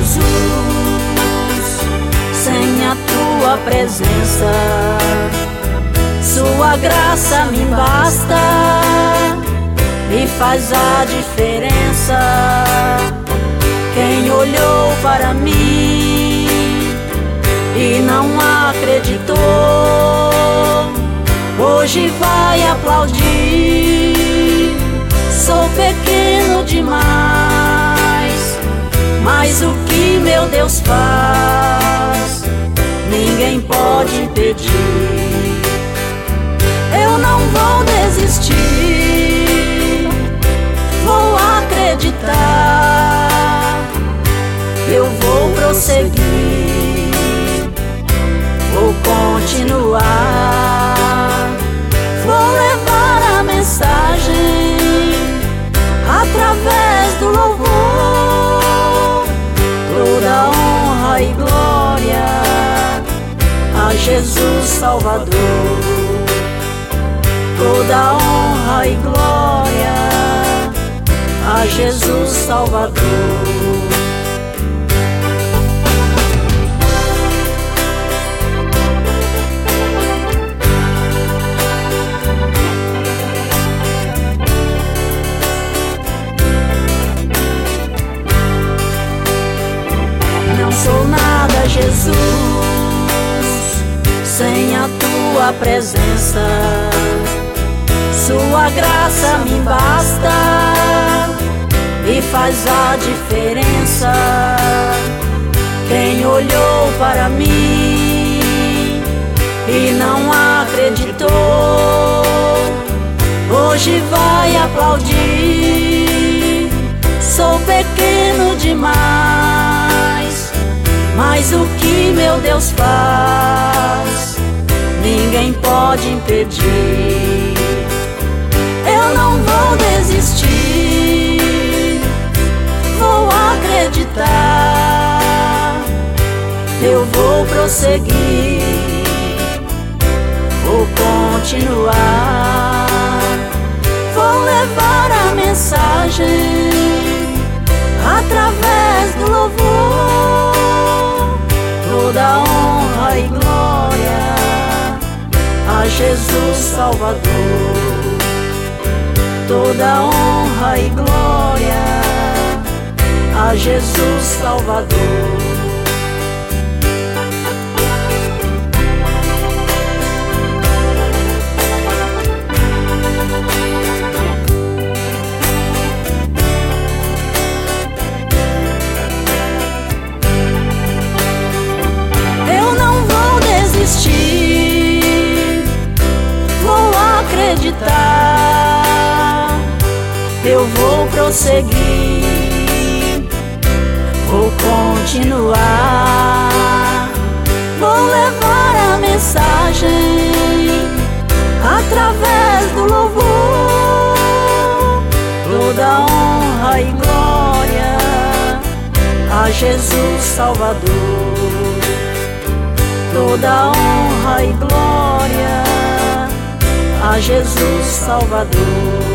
Jesus, sem a tua presença, sua graça me basta e faz a diferença. Quem olhou para mim e não acreditou, hoje vai aplaudir. Sou pequeno demais, mas o que meu Deus faz, ninguém pode impedir. Eu não vou desistir, vou acreditar, eu vou prosseguir, vou continuar, vou levar a mensagem através do louvor, toda honra e glória a Jesus Salvador, toda honra e glória a Jesus Salvador. Não sou nada, Jesus, sem a tua presença, sua graça me basta e faz a diferença. Quem olhou para mim e não acreditou, hoje vai aplaudir. Sou pequeno demais, mas o que meu Deus faz, ninguém pode impedir. Eu não vou desistir, vou acreditar, eu vou prosseguir, vou continuar, vou levar a mensagem através do louvor, toda honra e glória a Jesus Salvador, toda honra e glória a Jesus Salvador. Vou acreditar, eu vou prosseguir, vou continuar, vou levar a mensagem através do louvor, toda honra e glória a Jesus Salvador, toda honra e glória a Jesus Salvador.